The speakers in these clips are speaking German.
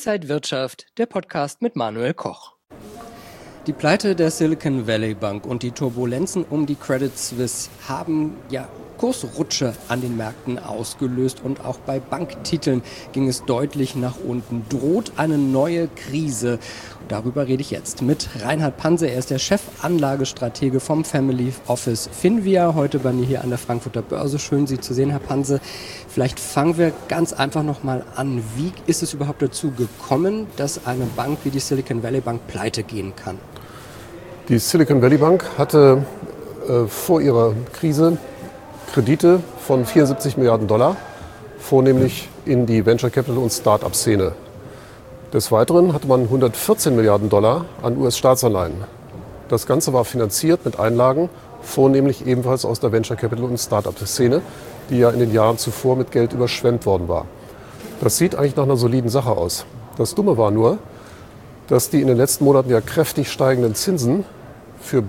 Inside Wirtschaft, der Podcast mit Manuel Koch. Die Pleite der Silicon Valley Bank und die Turbulenzen um die Credit Suisse haben Kursrutsche an den Märkten ausgelöst und auch bei Banktiteln ging es deutlich nach unten. Droht eine neue Krise? Darüber rede ich jetzt mit Reinhard Panse. Er ist der Chefanlagestratege vom Family Office Finvia, heute bei mir hier an der Frankfurter Börse. Schön, Sie zu sehen, Herr Panse. Vielleicht fangen wir ganz einfach nochmal an. Wie ist es überhaupt dazu gekommen, dass eine Bank wie die Silicon Valley Bank pleite gehen kann? Die Silicon Valley Bank hatte vor ihrer Krise Kredite von 74 Milliarden Dollar, vornehmlich in die Venture Capital und Start-up-Szene. Des Weiteren hatte man 114 Milliarden Dollar an US-Staatsanleihen. Das Ganze war finanziert mit Einlagen, vornehmlich ebenfalls aus der Venture Capital und Start-up-Szene, die ja in den Jahren zuvor mit Geld überschwemmt worden war. Das sieht eigentlich nach einer soliden Sache aus. Das Dumme war nur, dass die in den letzten Monaten ja kräftig steigenden Zinsen für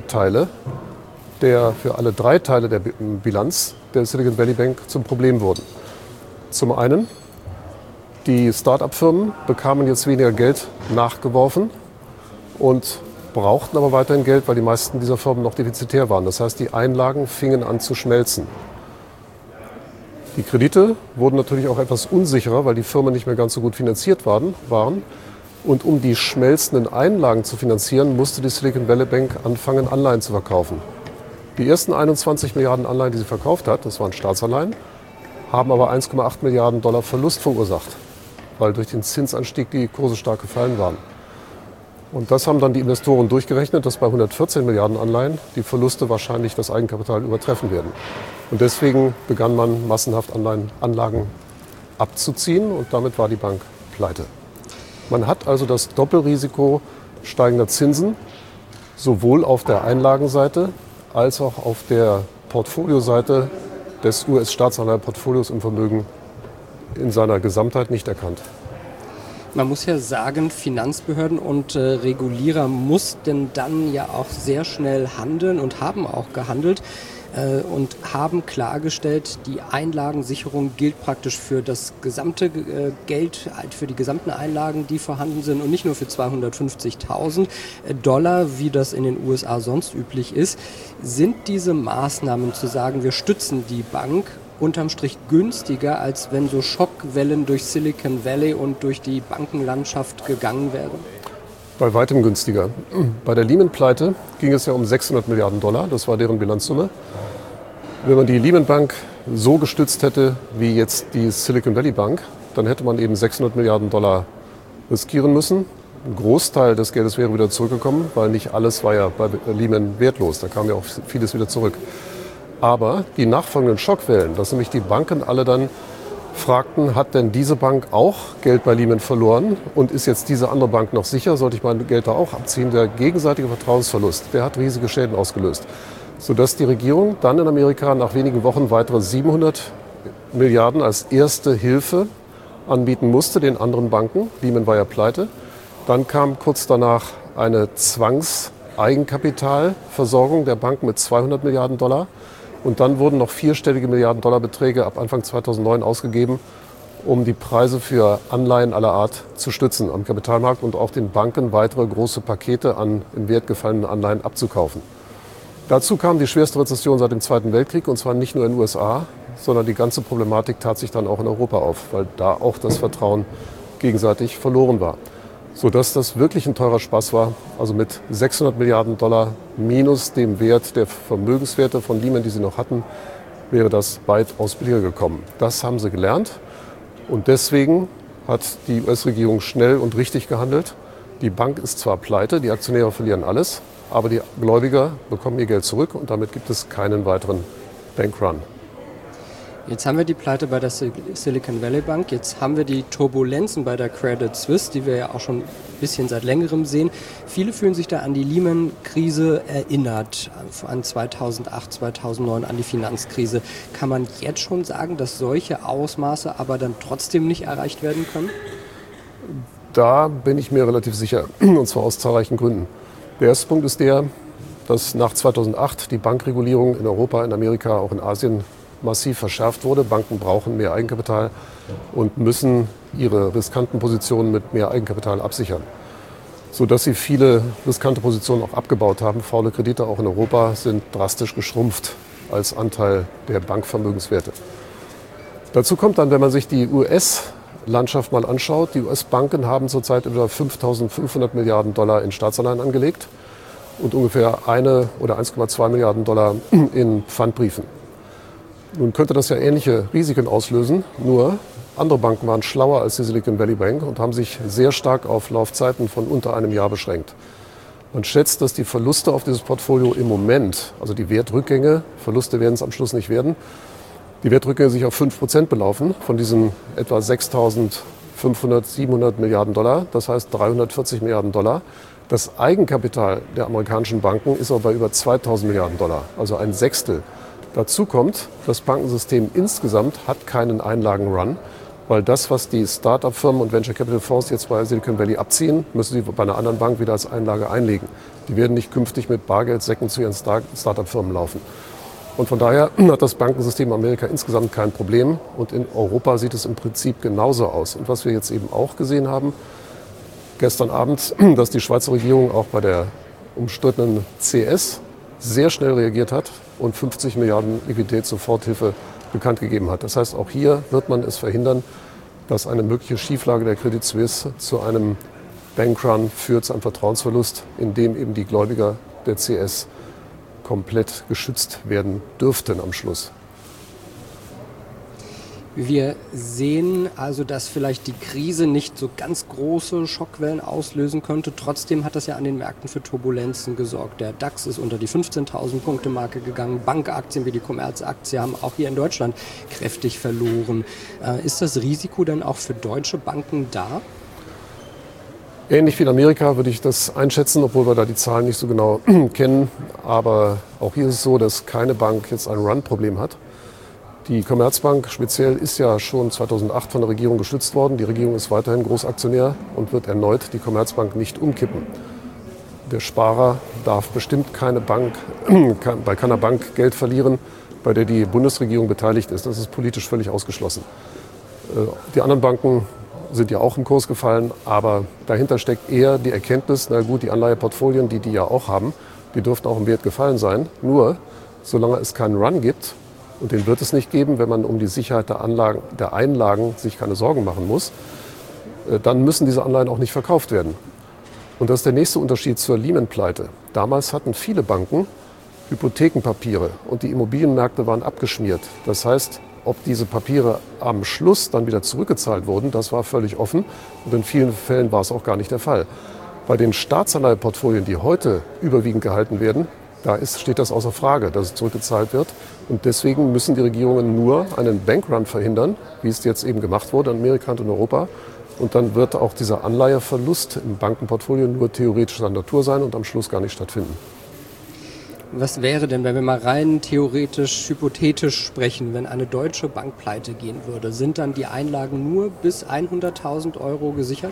alle drei Teile der Bilanz der Silicon Valley Bank zum Problem wurden. Zum einen, die Start-up-Firmen bekamen jetzt weniger Geld nachgeworfen und brauchten aber weiterhin Geld, weil die meisten dieser Firmen noch defizitär waren. Das heißt, die Einlagen fingen an zu schmelzen. Die Kredite wurden natürlich auch etwas unsicherer, weil die Firmen nicht mehr ganz so gut finanziert waren. Und um die schmelzenden Einlagen zu finanzieren, musste die Silicon Valley Bank anfangen, Anleihen zu verkaufen. Die ersten 21 Milliarden Anleihen, die sie verkauft hat, das waren Staatsanleihen, haben aber 1,8 Milliarden Dollar Verlust verursacht, weil durch den Zinsanstieg die Kurse stark gefallen waren. Und das haben dann die Investoren durchgerechnet, dass bei 114 Milliarden Anleihen die Verluste wahrscheinlich das Eigenkapital übertreffen werden. Und deswegen begann man massenhaft Anlagen abzuziehen und damit war die Bank pleite. Man hat also das Doppelrisiko steigender Zinsen, sowohl auf der Einlagenseite als auch auf der Portfolioseite des US-Staatsanleihenportfolios im Vermögen in seiner Gesamtheit nicht erkannt. Man muss ja sagen, Finanzbehörden und Regulierer mussten dann ja auch sehr schnell handeln und haben auch gehandelt und haben klargestellt, die Einlagensicherung gilt praktisch für das gesamte Geld, für die gesamten Einlagen, die vorhanden sind und nicht nur für 250.000 Dollar, wie das in den USA sonst üblich ist. Sind diese Maßnahmen zu sagen, wir stützen die Bank, unterm Strich günstiger, als wenn so Schockwellen durch Silicon Valley und durch die Bankenlandschaft gegangen wären? Bei weitem günstiger. Bei der Lehman-Pleite ging es ja um 600 Milliarden Dollar, das war deren Bilanzsumme. Wenn man die Lehman Bank so gestützt hätte wie jetzt die Silicon Valley Bank, dann hätte man eben 600 Milliarden Dollar riskieren müssen. Ein Großteil des Geldes wäre wieder zurückgekommen, weil nicht alles war ja bei Lehman wertlos, da kam ja auch vieles wieder zurück. Aber die nachfolgenden Schockwellen, dass nämlich die Banken alle dann fragten, hat denn diese Bank auch Geld bei Lehman verloren und ist jetzt diese andere Bank noch sicher, sollte ich mein Geld da auch abziehen? Der gegenseitige Vertrauensverlust, der hat riesige Schäden ausgelöst, sodass die Regierung dann in Amerika nach wenigen Wochen weitere 700 Milliarden als erste Hilfe anbieten musste den anderen Banken. Lehman war ja pleite. Dann kam kurz danach eine Zwangseigenkapitalversorgung der Banken mit 200 Milliarden Dollar. Und dann wurden noch vierstellige Milliarden-Dollar-Beträge ab Anfang 2009 ausgegeben, um die Preise für Anleihen aller Art zu stützen am Kapitalmarkt und auch den Banken weitere große Pakete an im Wert gefallenen Anleihen abzukaufen. Dazu kam die schwerste Rezession seit dem Zweiten Weltkrieg, und zwar nicht nur in den USA, sondern die ganze Problematik tat sich dann auch in Europa auf, weil da auch das Vertrauen gegenseitig verloren war. Sodass das wirklich ein teurer Spaß war. Also mit 600 Milliarden Dollar minus dem Wert der Vermögenswerte von Lehman, die sie noch hatten, wäre das weitaus billiger gekommen. Das haben sie gelernt und deswegen hat die US-Regierung schnell und richtig gehandelt. Die Bank ist zwar pleite, die Aktionäre verlieren alles, aber die Gläubiger bekommen ihr Geld zurück und damit gibt es keinen weiteren Bankrun. Jetzt haben wir die Pleite bei der Silicon Valley Bank, jetzt haben wir die Turbulenzen bei der Credit Suisse, die wir ja auch schon ein bisschen seit längerem sehen. Viele fühlen sich da an die Lehman-Krise erinnert, an 2008, 2009, an die Finanzkrise. Kann man jetzt schon sagen, dass solche Ausmaße aber dann trotzdem nicht erreicht werden können? Da bin ich mir relativ sicher, und zwar aus zahlreichen Gründen. Der erste Punkt ist der, dass nach 2008 die Bankregulierung in Europa, in Amerika, auch in Asien massiv verschärft wurde. Banken brauchen mehr Eigenkapital und müssen ihre riskanten Positionen mit mehr Eigenkapital absichern, sodass sie viele riskante Positionen auch abgebaut haben. Faule Kredite auch in Europa sind drastisch geschrumpft als Anteil der Bankvermögenswerte. Dazu kommt dann, wenn man sich die US-Landschaft mal anschaut, die US-Banken haben zurzeit über 5.500 Milliarden Dollar in Staatsanleihen angelegt und ungefähr 1 oder 1,2 Milliarden Dollar in Pfandbriefen. Nun könnte das ja ähnliche Risiken auslösen, nur andere Banken waren schlauer als die Silicon Valley Bank und haben sich sehr stark auf Laufzeiten von unter einem Jahr beschränkt. Man schätzt, dass die Verluste auf dieses Portfolio im Moment, also die Wertrückgänge, Verluste werden es am Schluss nicht werden, die Wertrückgänge sich auf 5% belaufen von diesen etwa 6.500, 700 Milliarden Dollar, das heißt 340 Milliarden Dollar. Das Eigenkapital der amerikanischen Banken ist aber bei über 2.000 Milliarden Dollar, also ein Sechstel. Dazu kommt, das Bankensystem insgesamt hat keinen Einlagenrun, weil das, was die Start-up-Firmen und Venture-Capital-Fonds jetzt bei Silicon Valley abziehen, müssen sie bei einer anderen Bank wieder als Einlage einlegen. Die werden nicht künftig mit Bargeldsäcken zu ihren Start-up-Firmen laufen. Und von daher hat das Bankensystem in Amerika insgesamt kein Problem. Und in Europa sieht es im Prinzip genauso aus. Und was wir jetzt eben auch gesehen haben, gestern Abend, dass die Schweizer Regierung auch bei der umstrittenen CS sehr schnell reagiert hat und 50 Milliarden Liquiditätssoforthilfe bekannt gegeben hat. Das heißt, auch hier wird man es verhindern, dass eine mögliche Schieflage der Credit Suisse zu einem Bankrun führt, zu einem Vertrauensverlust, in dem eben die Gläubiger der CS komplett geschützt werden dürften am Schluss. Wir sehen also, dass vielleicht die Krise nicht so ganz große Schockwellen auslösen könnte. Trotzdem hat das ja an den Märkten für Turbulenzen gesorgt. Der DAX ist unter die 15.000 Punkte Marke gegangen. Bankaktien wie die Commerzaktie haben auch hier in Deutschland kräftig verloren. Ist das Risiko denn auch für deutsche Banken da? Ähnlich wie in Amerika würde ich das einschätzen, obwohl wir da die Zahlen nicht so genau kennen. Aber auch hier ist es so, dass keine Bank jetzt ein Run-Problem hat. Die Commerzbank speziell ist ja schon 2008 von der Regierung gestützt worden. Die Regierung ist weiterhin Großaktionär und wird erneut die Commerzbank nicht umkippen. Der Sparer darf bestimmt bei keiner Bank Geld verlieren, bei der die Bundesregierung beteiligt ist. Das ist politisch völlig ausgeschlossen. Die anderen Banken sind ja auch im Kurs gefallen, aber dahinter steckt eher die Erkenntnis, na gut, die Anleiheportfolien, die ja auch haben, die dürften auch im Wert gefallen sein. Nur, solange es keinen Run gibt, und den wird es nicht geben, wenn man um die Sicherheit der Einlagen sich keine Sorgen machen muss, dann müssen diese Anleihen auch nicht verkauft werden. Und das ist der nächste Unterschied zur Lehman-Pleite. Damals hatten viele Banken Hypothekenpapiere und die Immobilienmärkte waren abgeschmiert. Das heißt, ob diese Papiere am Schluss dann wieder zurückgezahlt wurden, das war völlig offen und in vielen Fällen war es auch gar nicht der Fall. Bei den Staatsanleiheportfolien, die heute überwiegend gehalten werden, steht das außer Frage, dass es zurückgezahlt wird. Und deswegen müssen die Regierungen nur einen Bankrun verhindern, wie es jetzt eben gemacht wurde in Amerika und in Europa. Und dann wird auch dieser Anleiheverlust im Bankenportfolio nur theoretischer Natur sein und am Schluss gar nicht stattfinden. Was wäre denn, wenn wir mal rein theoretisch, hypothetisch sprechen, wenn eine deutsche Bank pleite gehen würde? Sind dann die Einlagen nur bis 100.000 Euro gesichert?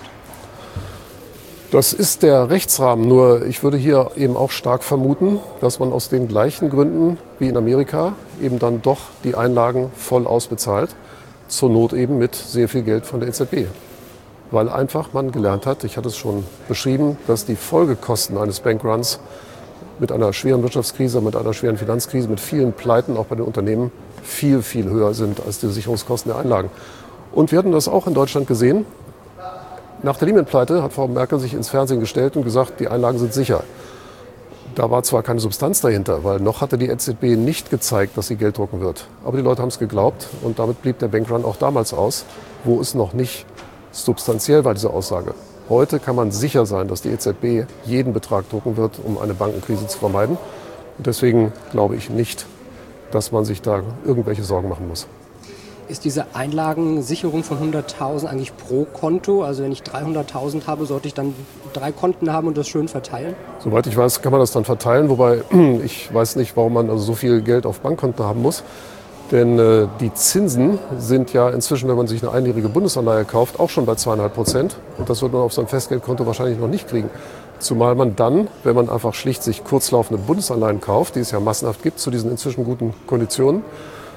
Das ist der Rechtsrahmen, nur ich würde hier eben auch stark vermuten, dass man aus den gleichen Gründen wie in Amerika eben dann doch die Einlagen voll ausbezahlt, zur Not eben mit sehr viel Geld von der EZB. Weil einfach man gelernt hat, ich hatte es schon beschrieben, dass die Folgekosten eines Bankruns mit einer schweren Wirtschaftskrise, mit einer schweren Finanzkrise, mit vielen Pleiten auch bei den Unternehmen viel, viel höher sind als die Sicherungskosten der Einlagen. Und wir hatten das auch in Deutschland gesehen. Nach der Lehman-Pleite hat Frau Merkel sich ins Fernsehen gestellt und gesagt, die Einlagen sind sicher. Da war zwar keine Substanz dahinter, weil noch hatte die EZB nicht gezeigt, dass sie Geld drucken wird. Aber die Leute haben es geglaubt und damit blieb der Bankrun auch damals aus, wo es noch nicht substanziell war, diese Aussage. Heute kann man sicher sein, dass die EZB jeden Betrag drucken wird, um eine Bankenkrise zu vermeiden. Und deswegen glaube ich nicht, dass man sich da irgendwelche Sorgen machen muss. Ist diese Einlagensicherung von 100.000 eigentlich pro Konto? Also wenn ich 300.000 habe, sollte ich dann 3 Konten haben und das schön verteilen? Soweit ich weiß, kann man das dann verteilen. Wobei ich weiß nicht, warum man also so viel Geld auf Bankkonten haben muss. Denn die Zinsen sind ja inzwischen, wenn man sich eine einjährige Bundesanleihe kauft, auch schon bei 2,5%. Und das wird man auf so einem Festgeldkonto wahrscheinlich noch nicht kriegen. Zumal man dann, wenn man einfach schlicht sich kurzlaufende Bundesanleihen kauft, die es ja massenhaft gibt zu diesen inzwischen guten Konditionen,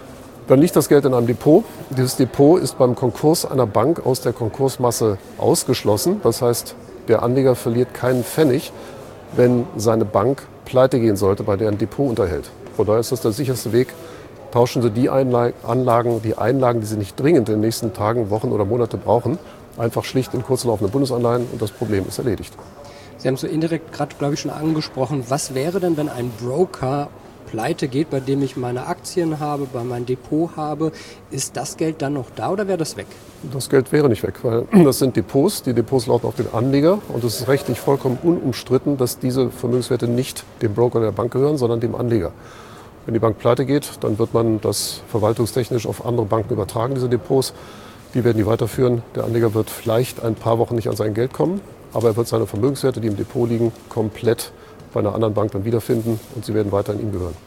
Dann liegt das Geld in einem Depot. Dieses Depot ist beim Konkurs einer Bank aus der Konkursmasse ausgeschlossen. Das heißt, der Anleger verliert keinen Pfennig, wenn seine Bank pleite gehen sollte, bei der ein Depot unterhält. Von daher ist das der sicherste Weg. Tauschen Sie die Einlagen, die Sie nicht dringend in den nächsten Tagen, Wochen oder Monate brauchen, einfach schlicht in kurzlaufende Bundesanleihen und das Problem ist erledigt. Sie haben es so indirekt gerade, glaube ich, schon angesprochen. Was wäre denn, wenn ein Broker pleite geht, bei dem ich meine Aktien habe, bei meinem Depot habe? Ist das Geld dann noch da oder wäre das weg? Das Geld wäre nicht weg, weil das sind Depots. Die Depots lauten auf den Anleger und es ist rechtlich vollkommen unumstritten, dass diese Vermögenswerte nicht dem Broker der Bank gehören, sondern dem Anleger. Wenn die Bank pleite geht, dann wird man das verwaltungstechnisch auf andere Banken übertragen, diese Depots. Die werden die weiterführen. Der Anleger wird vielleicht ein paar Wochen nicht an sein Geld kommen, aber er wird seine Vermögenswerte, die im Depot liegen, komplett bei einer anderen Bank dann wiederfinden und sie werden weiterhin ihm gehören.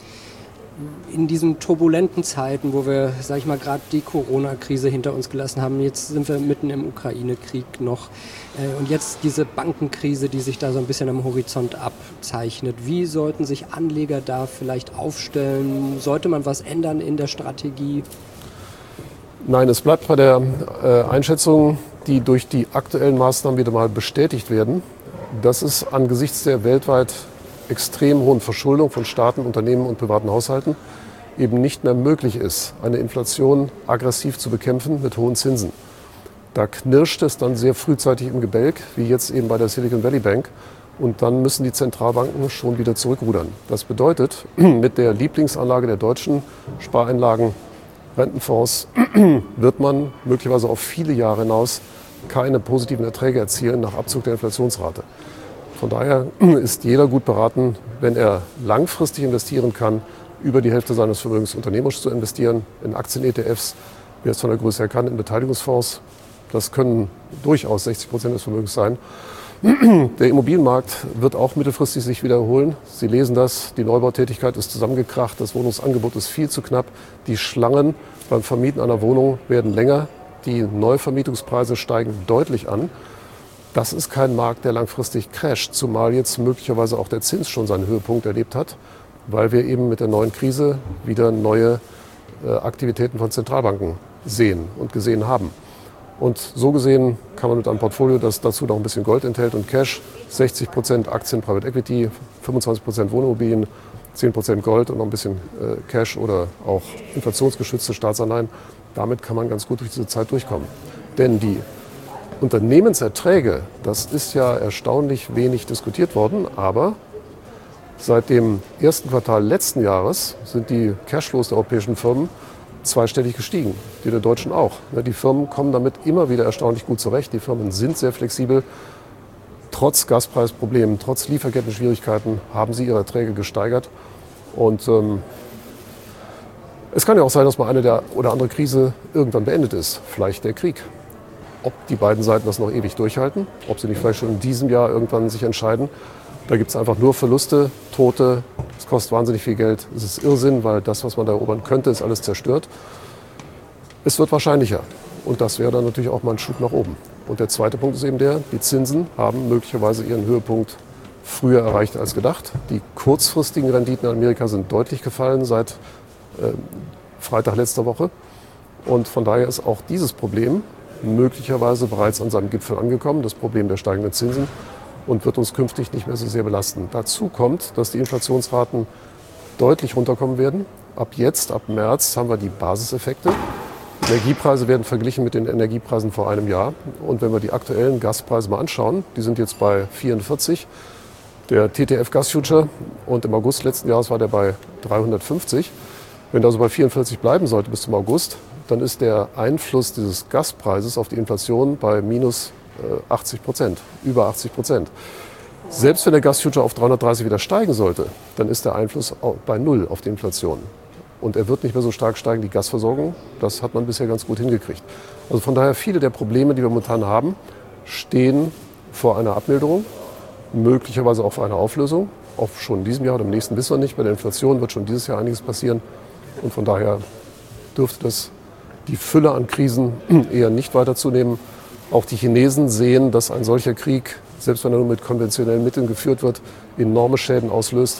In diesen turbulenten Zeiten, wo wir, sag ich mal, gerade die Corona-Krise hinter uns gelassen haben, jetzt sind wir mitten im Ukraine-Krieg noch und jetzt diese Bankenkrise, die sich da so ein bisschen am Horizont abzeichnet. Wie sollten sich Anleger da vielleicht aufstellen? Sollte man was ändern in der Strategie? Nein, es bleibt bei der Einschätzung, die durch die aktuellen Maßnahmen wieder mal bestätigt werden, dass es angesichts der weltweit extrem hohen Verschuldung von Staaten, Unternehmen und privaten Haushalten eben nicht mehr möglich ist, eine Inflation aggressiv zu bekämpfen mit hohen Zinsen. Da knirscht es dann sehr frühzeitig im Gebälk, wie jetzt eben bei der Silicon Valley Bank. Und dann müssen die Zentralbanken schon wieder zurückrudern. Das bedeutet, mit der Lieblingsanlage der Deutschen, Spareinlagen, Rentenfonds, wird man möglicherweise auf viele Jahre hinaus keine positiven Erträge erzielen nach Abzug der Inflationsrate. Von daher ist jeder gut beraten, wenn er langfristig investieren kann, über die Hälfte seines Vermögens unternehmerisch zu investieren, in Aktien-ETFs, wer es von der Größe her kann, in Beteiligungsfonds. Das können durchaus 60% des Vermögens sein. Der Immobilienmarkt wird auch mittelfristig sich wiederholen. Sie lesen das, die Neubautätigkeit ist zusammengekracht, das Wohnungsangebot ist viel zu knapp. Die Schlangen beim Vermieten einer Wohnung werden länger, die Neuvermietungspreise steigen deutlich an. Das ist kein Markt, der langfristig crasht, zumal jetzt möglicherweise auch der Zins schon seinen Höhepunkt erlebt hat, weil wir eben mit der neuen Krise wieder neue Aktivitäten von Zentralbanken sehen und gesehen haben. Und so gesehen kann man mit einem Portfolio, das dazu noch ein bisschen Gold enthält und Cash, 60% Aktien, Private Equity, 25% Wohnimmobilien, 10% Gold und noch ein bisschen Cash oder auch inflationsgeschützte Staatsanleihen, damit kann man ganz gut durch diese Zeit durchkommen. Denn die Unternehmenserträge, das ist ja erstaunlich wenig diskutiert worden, aber seit dem ersten Quartal letzten Jahres sind die Cashflows der europäischen Firmen zweistellig gestiegen, die der Deutschen auch. Die Firmen kommen damit immer wieder erstaunlich gut zurecht. Die Firmen sind sehr flexibel. Trotz Gaspreisproblemen, trotz Lieferketten-Schwierigkeiten haben sie ihre Erträge gesteigert. Und es kann ja auch sein, dass mal eine der oder andere Krise irgendwann beendet ist. Vielleicht der Krieg. Ob die beiden Seiten das noch ewig durchhalten, ob sie nicht vielleicht schon in diesem Jahr irgendwann sich entscheiden. Da gibt es einfach nur Verluste, Tote, es kostet wahnsinnig viel Geld. Es ist Irrsinn, weil das, was man da erobern könnte, ist alles zerstört. Es wird wahrscheinlicher und das wäre dann natürlich auch mal ein Schub nach oben. Und der zweite Punkt ist eben die Zinsen haben möglicherweise ihren Höhepunkt früher erreicht als gedacht. Die kurzfristigen Renditen in Amerika sind deutlich gefallen seit Freitag letzter Woche. Und von daher ist auch dieses Problem möglicherweise bereits an seinem Gipfel angekommen, das Problem der steigenden Zinsen, und wird uns künftig nicht mehr so sehr belasten. Dazu kommt, dass die Inflationsraten deutlich runterkommen werden. Ab jetzt, ab März, haben wir die Basiseffekte. Energiepreise werden verglichen mit den Energiepreisen vor einem Jahr. Und wenn wir die aktuellen Gaspreise mal anschauen, die sind jetzt bei 44. Der TTF Gasfuture und im August letzten Jahres war der bei 350. Wenn der so bei 44 bleiben sollte bis zum August, dann ist der Einfluss dieses Gaspreises auf die Inflation bei minus 80%, über 80%. Selbst wenn der Gasfuture auf 330 wieder steigen sollte, dann ist der Einfluss bei null auf die Inflation. Und er wird nicht mehr so stark steigen, die Gasversorgung. Das hat man bisher ganz gut hingekriegt. Also von daher, viele der Probleme, die wir momentan haben, stehen vor einer Abmilderung, möglicherweise auch vor einer Auflösung. Auch schon in diesem Jahr oder im nächsten wissen wir nicht. Bei der Inflation wird schon dieses Jahr einiges passieren. Und von daher dürfte das die Fülle an Krisen eher nicht weiter zunehmen. Auch die Chinesen sehen, dass ein solcher Krieg, selbst wenn er nur mit konventionellen Mitteln geführt wird, enorme Schäden auslöst.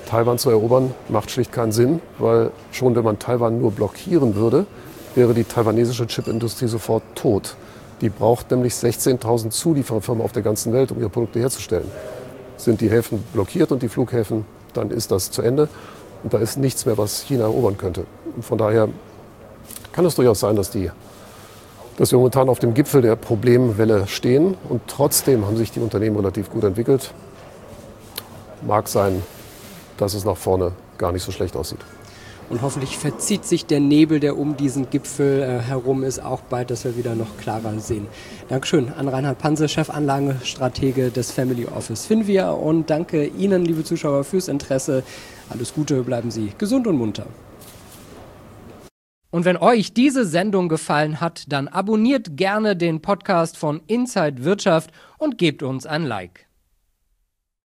Taiwan zu erobern macht schlicht keinen Sinn, weil schon wenn man Taiwan nur blockieren würde, wäre die taiwanesische Chipindustrie sofort tot. Die braucht nämlich 16.000 Zuliefererfirmen auf der ganzen Welt, um ihre Produkte herzustellen. Sind die Häfen blockiert und die Flughäfen, dann ist das zu Ende. Und da ist nichts mehr, was China erobern könnte. Und von daher kann es durchaus sein, dass wir momentan auf dem Gipfel der Problemwelle stehen. Und trotzdem haben sich die Unternehmen relativ gut entwickelt. Mag sein, dass es nach vorne gar nicht so schlecht aussieht. Und hoffentlich verzieht sich der Nebel, der um diesen Gipfel herum ist, auch bald, dass wir wieder noch klarer sehen. Dankeschön an Reinhard Panse, Chefanlagenstratege des Family Office Finvia. Und danke Ihnen, liebe Zuschauer, fürs Interesse. Alles Gute, bleiben Sie gesund und munter. Und wenn euch diese Sendung gefallen hat, dann abonniert gerne den Podcast von Inside Wirtschaft und gebt uns ein Like.